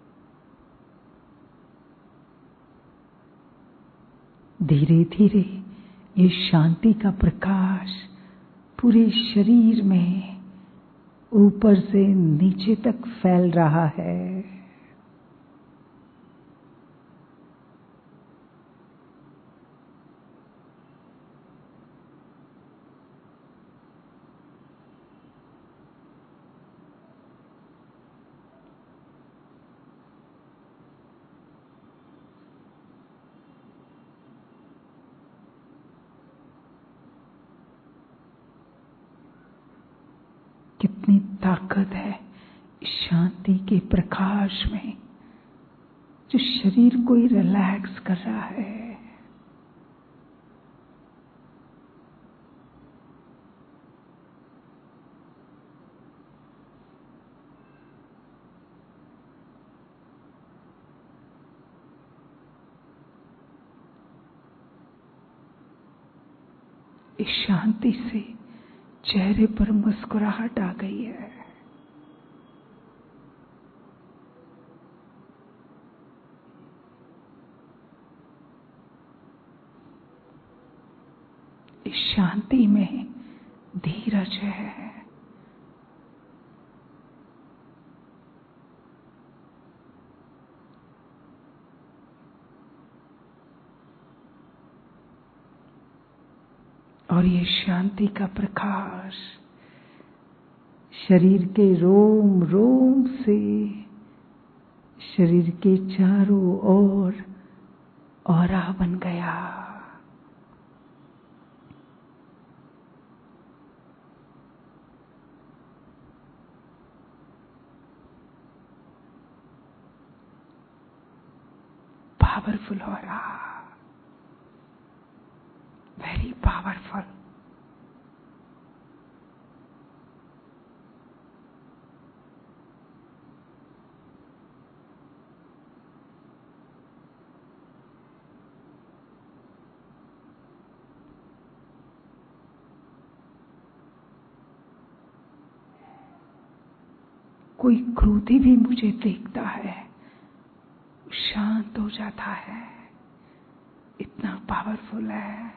धीरे धीरे ये शांति का प्रकाश पूरे शरीर में ऊपर से नीचे तक फैल रहा है। कितनी ताकत है इस शांति के प्रकाश में, जो शरीर को ही रिलैक्स कर रहा है। इस शांति से चेहरे पर मुस्कुराहट आ गई है। इस शांति में धीरज है। और ये शांति का प्रकाश शरीर के रोम रोम से शरीर के चारों ओर ऑरा बन गया। Powerful aura, very powerful. कोई क्रोधी भी मुझे देखता है, शांत हो जाता है। इतना पावरफुल है।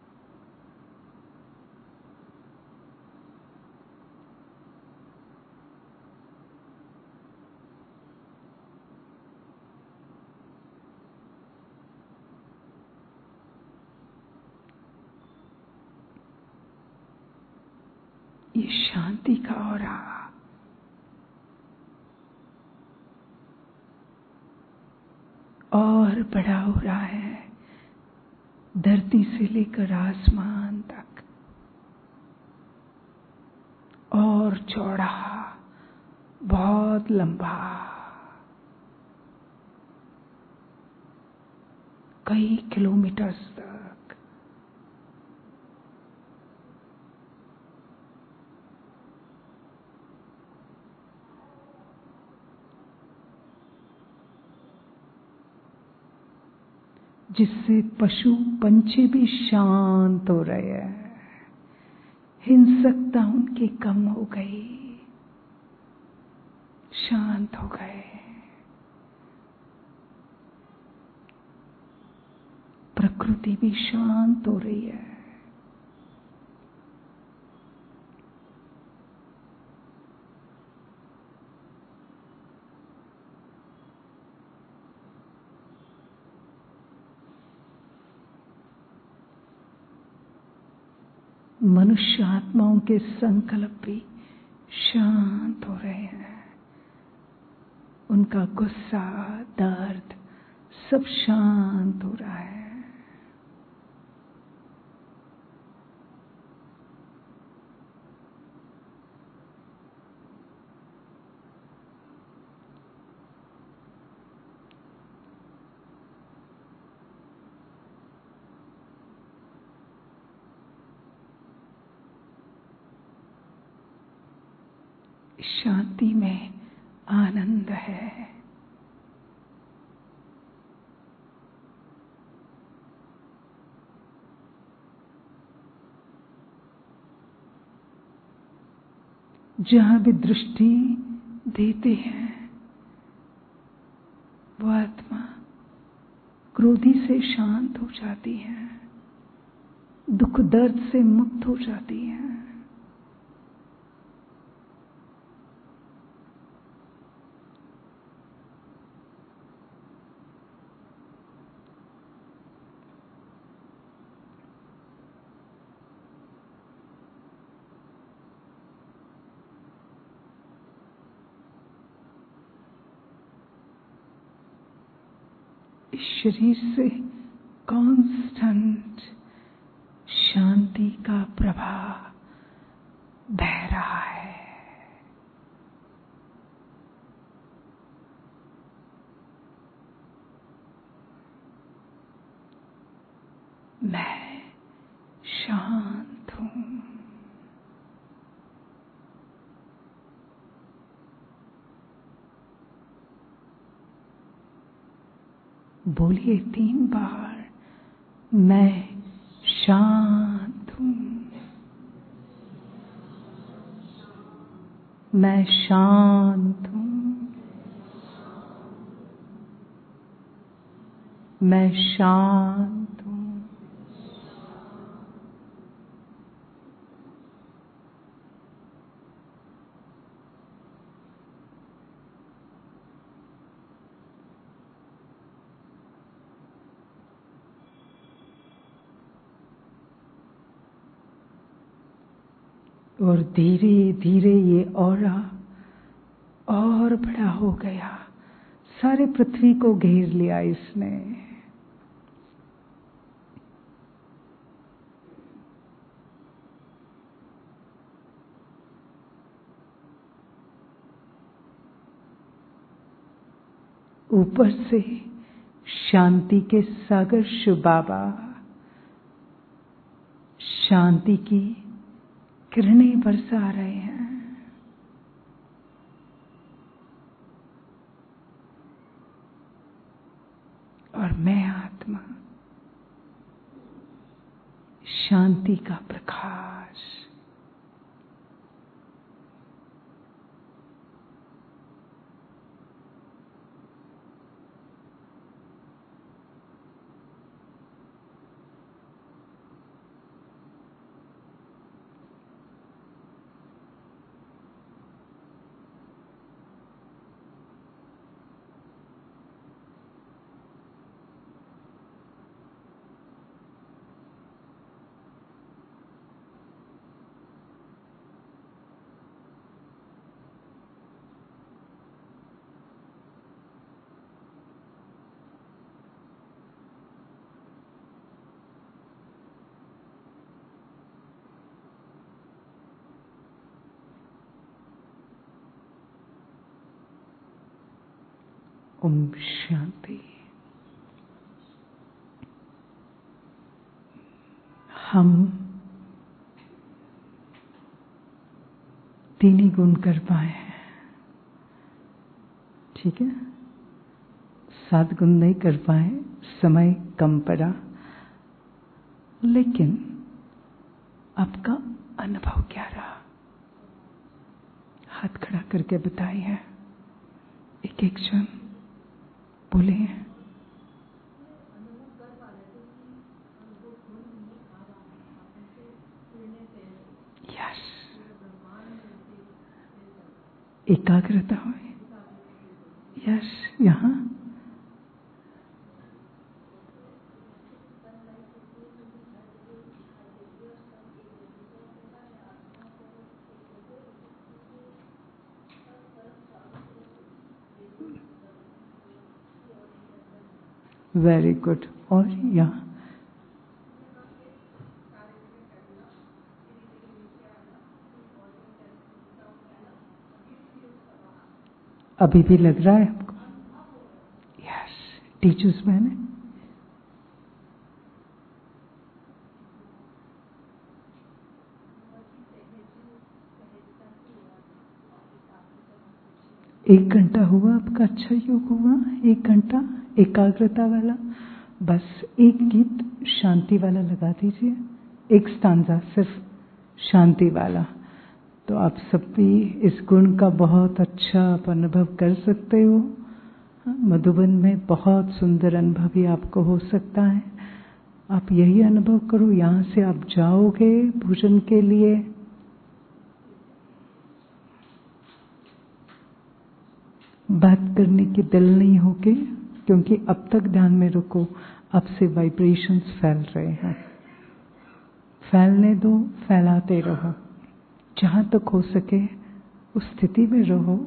ये शांति का ऑरा और बड़ा हो रहा है, धरती से लेकर आसमान तक, और चौड़ा, बहुत लंबा, कई किलोमीटर तक। जिससे पशु पंछी भी शांत हो रहे हैं, हिंसकता उनकी कम हो गई, शांत हो गए। प्रकृति भी शांत हो रही है। मनुष्य आत्माओं के संकल्प भी शांत हो रहे हैं। उनका गुस्सा, दर्द सब शांत हो रहा है। शांति में आनंद है। जहां भी दृष्टि देते हैं वो आत्मा क्रोधी से शांत हो जाती है। दुख दर्द से मुक्त हो जाती हैं। इस शरीर से कांस्टेंट शांति का प्रवाह बह रहा है। मैं शांत हूं। बोलिए तीन बार, मैं शांत हूं, मैं शांत हूं, मैं शांत हूं। और धीरे धीरे ये ऑरा और बड़ा हो गया, सारे पृथ्वी को घेर लिया इसने। ऊपर से शांति के सागर शिव बाबा शांति की किरणें बरसा रहे हैं। और मैं आत्मा शांति का प्रकाश। ओम शांति। हम तीन ही गुण कर पाए हैं, ठीक है। सात गुण नहीं कर पाए, समय कम पड़ा, लेकिन आपका अनुभव क्या रहा? हाथ खड़ा करके बताइए, एक एक क्षण बोले। यस, एकाग्रता हो। यस, यहाँ वेरी गुड। और यहाँ अभी भी लग रहा है आपको? यस, टीचर्स मैंने एक घंटा हुआ आपका, अच्छा योग हुआ। एक घंटा एकाग्रता वाला, बस एक गीत शांति वाला लगा दीजिए, एक स्टांजा सिर्फ शांति वाला। तो आप सब भी इस गुण का बहुत अच्छा आप अनुभव कर सकते हो। मधुबन में बहुत सुंदर अनुभव ही आपको हो सकता है। आप यही अनुभव करो, यहाँ से आप जाओगे भोजन के लिए, बात करने की दिल नहीं होगी, क्योंकि अब तक ध्यान में रखो अब से वाइब्रेशंस फैल रहे हैं। फैलने दो, फैलाते रहो, जहां तक हो सके उस स्थिति में रहो।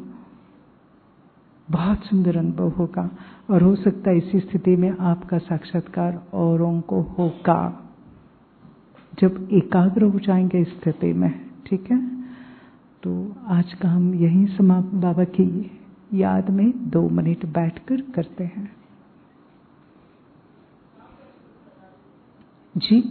बहुत सुंदर अनुभव होगा और हो सकता है इसी स्थिति में आपका साक्षात्कार औरों को होगा, जब एकाग्र हो जाएंगे इस स्थिति में। ठीक है, तो आज का हम यहीं समाप्त बाबा की याद में दो मिनट बैठकर करते हैं। जी,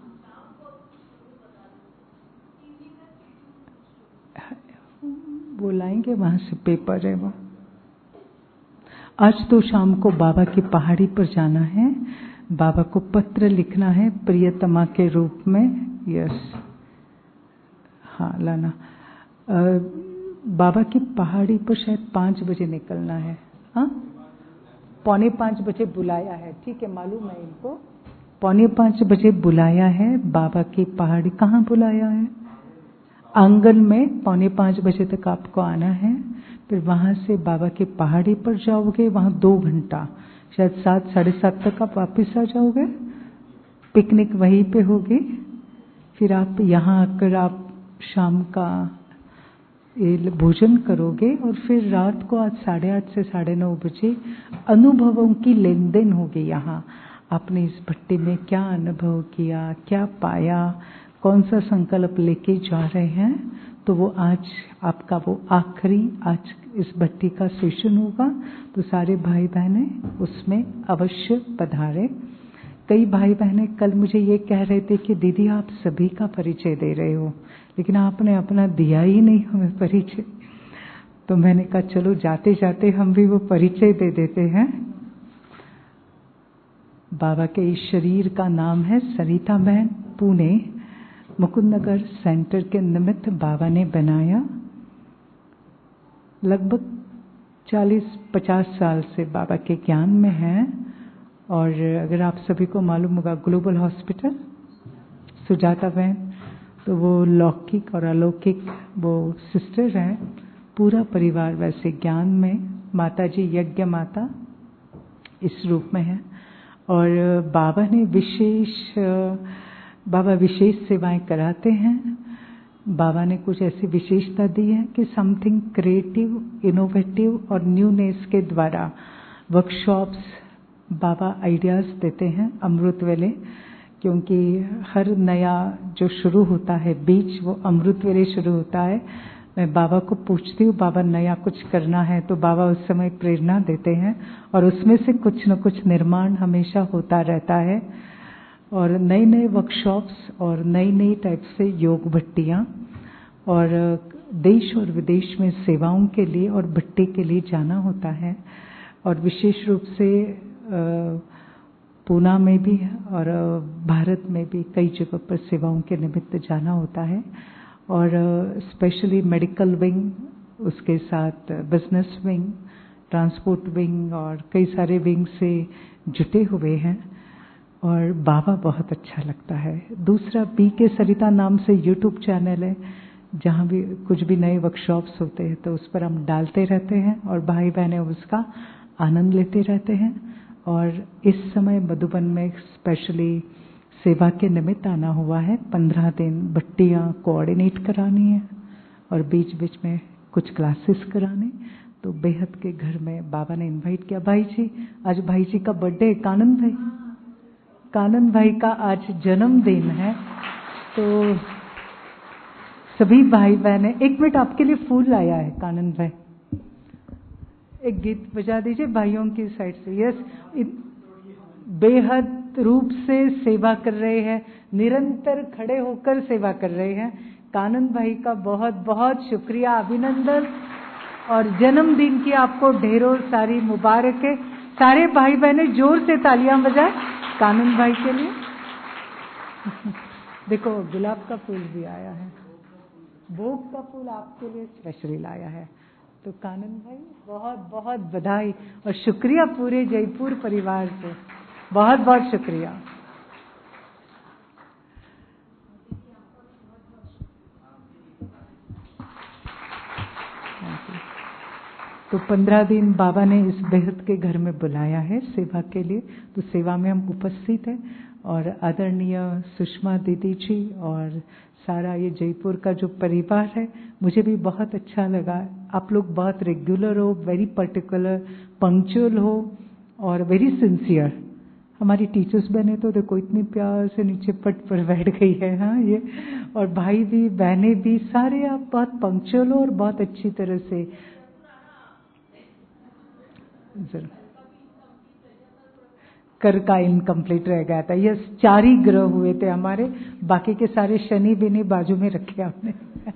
वो लाएंगे, वहां से पेपर है वो। आज तो शाम को बाबा की पहाड़ी पर जाना है, बाबा को पत्र लिखना है प्रियतमा के रूप में। यस, हाँ लाना। आ, बाबा की पहाड़ी पर शायद पाँच बजे निकलना है। हाँ, पौने पाँच बजे बुलाया है। ठीक है, मालूम है इनको, पौने पाँच बजे बुलाया है बाबा की पहाड़ी। कहाँ बुलाया है? आंगन में। पौने पाँच बजे तक आपको आना है, फिर वहां से बाबा की पहाड़ी पर जाओगे, वहां दो घंटा, शायद सात साढ़े सात तक आप वापस आ जाओगे। पिकनिक वहीं पे होगी। फिर आप यहाँ आकर आप शाम का भोजन करोगे और फिर रात को आज साढ़े आठ से साढ़े नौ बजे अनुभवों की लेन देन होगी। यहाँ आपने इस भट्टी में क्या अनुभव किया, क्या पाया, कौन सा संकल्प लेके जा रहे हैं, तो वो आज आपका वो आखिरी आज इस भट्टी का सेशन होगा। तो सारे भाई बहने उसमें अवश्य पधारे। कई भाई बहने कल मुझे ये कह रहे थे कि दीदी आप सभी का परिचय दे रहे हो, लेकिन आपने अपना दिया ही नहीं हमें परिचय। तो मैंने कहा चलो जाते जाते हम भी वो परिचय दे देते हैं। बाबा के इस शरीर का नाम है सरिता बहन, पुणे मुकुंद नगर सेंटर के निमित्त बाबा ने बनाया। लगभग चालीस पचास साल से बाबा के ज्ञान में हैं। और अगर आप सभी को मालूम होगा ग्लोबल हॉस्पिटल सुजाता बहन, तो वो लौकिक और अलौकिक वो सिस्टर हैं। पूरा परिवार वैसे ज्ञान में, माता जी यज्ञ माता इस रूप में है। और बाबा ने विशेष बाबा विशेष सेवाएं कराते हैं। बाबा ने कुछ ऐसी विशेषता दी है कि समथिंग क्रिएटिव, इनोवेटिव और न्यूनेस के द्वारा वर्कशॉप्स बाबा आइडियाज देते हैं अमृत वेले। क्योंकि हर नया जो शुरू होता है बीच, वो अमृत वेले शुरू होता है। मैं बाबा को पूछती हूँ बाबा नया कुछ करना है, तो बाबा उस समय प्रेरणा देते हैं और उसमें से कुछ न कुछ निर्माण हमेशा होता रहता है। और नए नए वर्कशॉप्स और नई नई टाइप से योग भट्टियाँ और देश और विदेश में सेवाओं के लिए और भट्टी के लिए जाना होता है। और विशेष रूप से पूना में भी और भारत में भी कई जगह पर सेवाओं के निमित्त जाना होता है। और स्पेशली मेडिकल विंग, उसके साथ बिजनेस विंग, ट्रांसपोर्ट विंग और कई सारे विंग से जुटे हुए हैं। और बाबा बहुत अच्छा लगता है। दूसरा बी के सरिता नाम से यूट्यूब चैनल है, जहाँ भी कुछ भी नए वर्कशॉप्स होते हैं तो उस पर हम डालते रहते हैं और भाई बहनें उसका आनंद लेते रहते हैं। और इस समय मधुबन में स्पेशली सेवा के निमित्त आना हुआ है। पंद्रह दिन भट्टियाँ कोऑर्डिनेट करानी है और बीच बीच में कुछ क्लासेस कराने। तो बेहद के घर में बाबा ने इनवाइट किया। भाई जी, आज भाई जी का बर्थडे, कानन भाई कानन भाई का आज जन्मदिन है। तो सभी भाई बहने, एक मिनट आपके लिए फूल लाया है कानन भाई, एक गीत बजा दीजिए भाइयों की साइड से। यस, बेहद रूप से सेवा कर रहे हैं, निरंतर खड़े होकर सेवा कर रहे हैं। कानन भाई का बहुत बहुत शुक्रिया, अभिनंदन और जन्मदिन की आपको ढेरों सारी मुबारकें। सारे भाई बहने जोर से तालियां बजाएं कानन भाई के लिए। देखो गुलाब का फूल भी आया है, भोग का फूल आपके लिए स्पेशली लाया है। तो कानन भाई बहुत बहुत बधाई और शुक्रिया पूरे जयपुर परिवार से, बहुत बहुत शुक्रिया। तो पंद्रह दिन बाबा ने इस बेहद के घर में बुलाया है सेवा के लिए, तो सेवा में हम उपस्थित हैं। और आदरणीय सुषमा दीदी जी और सारा ये जयपुर का जो परिवार है, मुझे भी बहुत अच्छा लगा। आप लोग बहुत रेगुलर हो, वेरी पर्टिकुलर, पंक्चुअल हो और वेरी सिंसियर। हमारी टीचर्स बने तो देखो इतनी प्यार से नीचे पट पर बैठ गई है। हाँ ये, और भाई भी बहनें भी सारे आप बहुत पंक्चुअल हो और बहुत अच्छी तरह से। जरूर कर का इनकम्प्लीट रह गया था। ये चार ही ग्रह हुए थे हमारे, बाकी के सारे शनि बिनी बाजू में रखे हमने।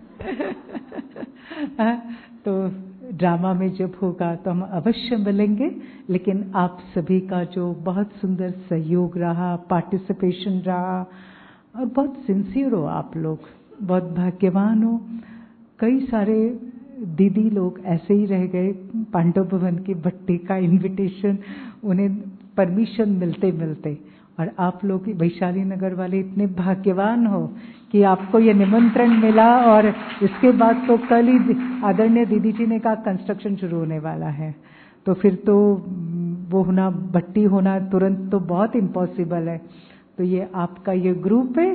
तो ड्रामा में जब होगा तो हम अवश्य मिलेंगे। लेकिन आप सभी का जो बहुत सुंदर सहयोग रहा, पार्टिसिपेशन रहा, और बहुत सिंसियर हो आप लोग, बहुत भाग्यवान हो। कई सारे दीदी लोग ऐसे ही रह गए। पांडव भवन की भट्टी का इनविटेशन उन्हें परमिशन मिलते मिलते, और आप लोग वैशाली नगर वाले इतने भाग्यवान हो कि आपको ये निमंत्रण मिला। और इसके बाद तो कल ही आदरणीय दीदी जी ने कहा कंस्ट्रक्शन शुरू होने वाला है, तो फिर तो वो होना, भट्टी होना तुरंत तो बहुत इम्पॉसिबल है। तो ये आपका ये ग्रुप है,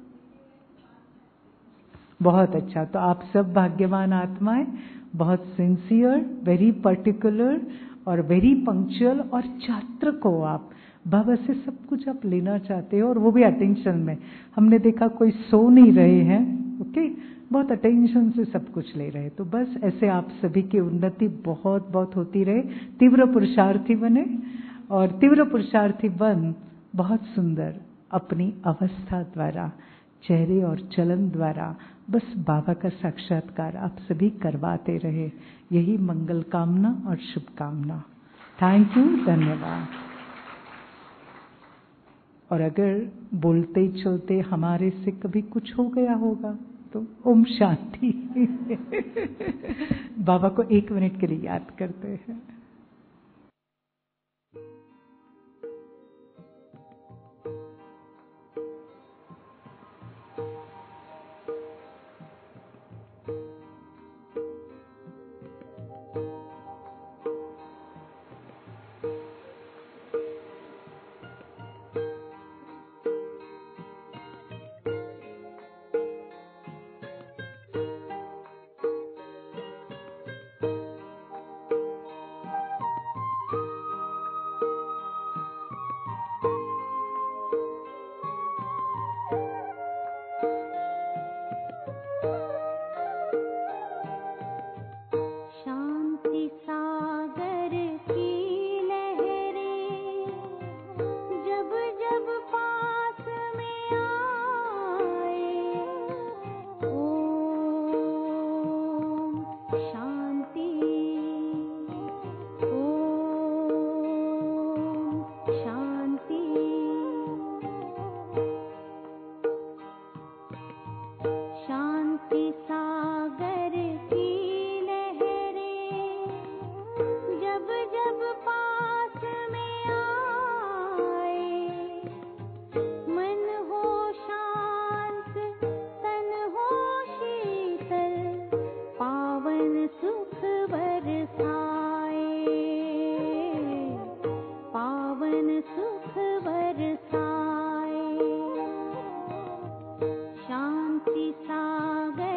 बहुत अच्छा। तो आप सब भाग्यवान आत्माएं, बहुत सिंसियर, वेरी पर्टिकुलर और वेरी पंक्चुअल, और छात्र को आप बाबा से सब कुछ आप लेना चाहते हो, और वो भी अटेंशन में। हमने देखा कोई सो नहीं रहे हैं, ओके, बहुत अटेंशन से सब कुछ ले रहे। तो बस ऐसे आप सभी की उन्नति बहुत बहुत होती रहे, तीव्र पुरुषार्थी बने, और तीव्र पुरुषार्थी बन बहुत सुंदर अपनी अवस्था द्वारा, चेहरे और चलन द्वारा बस बाबा का साक्षात्कार आप सभी करवाते रहे। यही मंगल कामना और शुभकामना। थैंक यू, धन्यवाद। और अगर बोलते चलते हमारे से कभी कुछ हो गया होगा तो ओम शांति। बाबा को एक मिनट के लिए याद करते हैं। शांति सागर